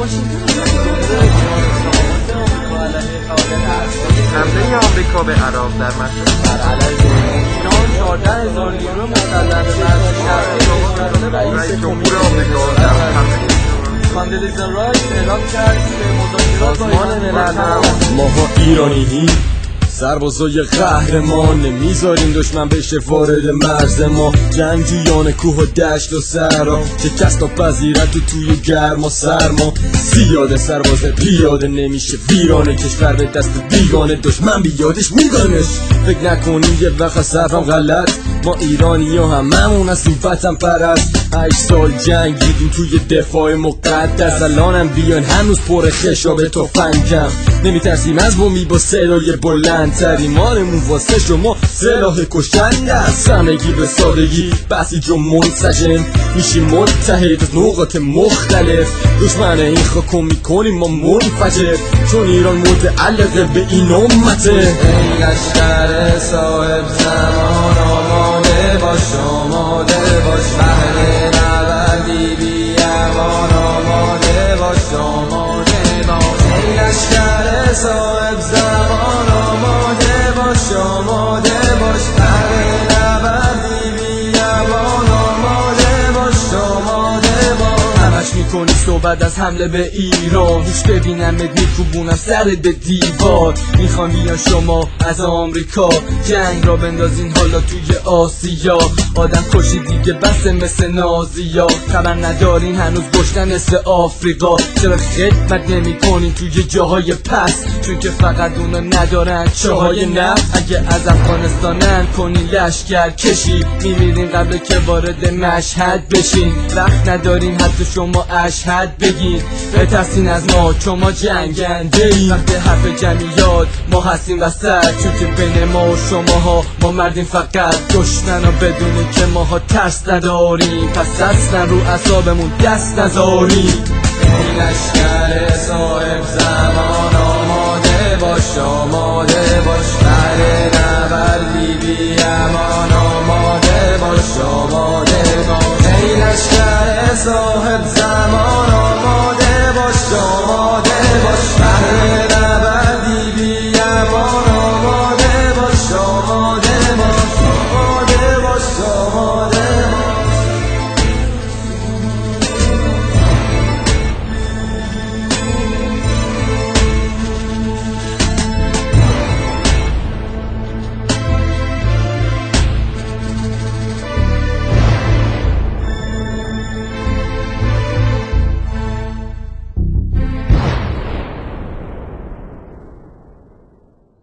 حمله آمریکا به عراق در مشهد بر علیه ایران 14,000 یورو مسلم به رئیس جمهور آمریکا در حمله کاندلیزا رایس اعلام کرد که سازمان ملل ماها ایرانی‌ایم، سربازای قهرمان، نمیذاریم دشمن بشه وارد مرز ما. جنگجویان کوه و دشت و صحرا شکست ناپذیرن توی گرم و سرما. زیاد سرباز پیاده نمیشه ویرانه کشور به دست بیگانه، دشمن بیادش میگانش. فکر نکنی یه وقت صرفم غلط، ما ایرانی ها هممون هستیم وطن پرست. 8 سال جنگیدیم توی دفاع مقدس، الانم بیان هنوز پر خشاب تفنگم. نمیترسیم از بومی با صدای بلند، تریمانمون واسه شما سلاح کشتن است. همگی به سادگی بسیج و منسجم میشیم متحد از نقاط مختلف. دشمن این خاکو میکنیم ما منفجر، چون ایران متعلقه به این امته. ای لشکر صاحب زمان آماده باش، آماده باش، بهر نبردی بیابان آماده باش، آماده باش. ای لشکر صاحب زمان آماده باش، آماده باش، بهر نبردی بیابان آماده باش، آماده باش. همش میکنی صحبت از حمله به ایران، روش ببینمت میکوبونم سرت به دیوار. میخوام بیان شما از آمریکا جنگ را بندازین حالا توی آسیا. آدم کشی دیگه بسه مثل نازیا، خبر ندارین هنوز گشتن مثل آفریقا. چرا خدمت نمی کنین توی جاهای پس؟ چون که فقط اونا ندارن چاهای نفت. اگه از افغانستانن کنین لشکر کشی، میمیرین قبل که وارد مشهد بشین. وقت ندارین حتی شما اشهد بگین، بترسین از ما چون ما جنگنده ایم. وقت حرف جمعیات ما هستیم وسط، چون که بین ما و شماها ما مردیم فقط. دشمن ها بدونی که ماها ترس نداریم، پس اصلا رو اعصابمون دست نذاریم. ای لشکر صاحب زمان آماده باش، آماده باش، بهر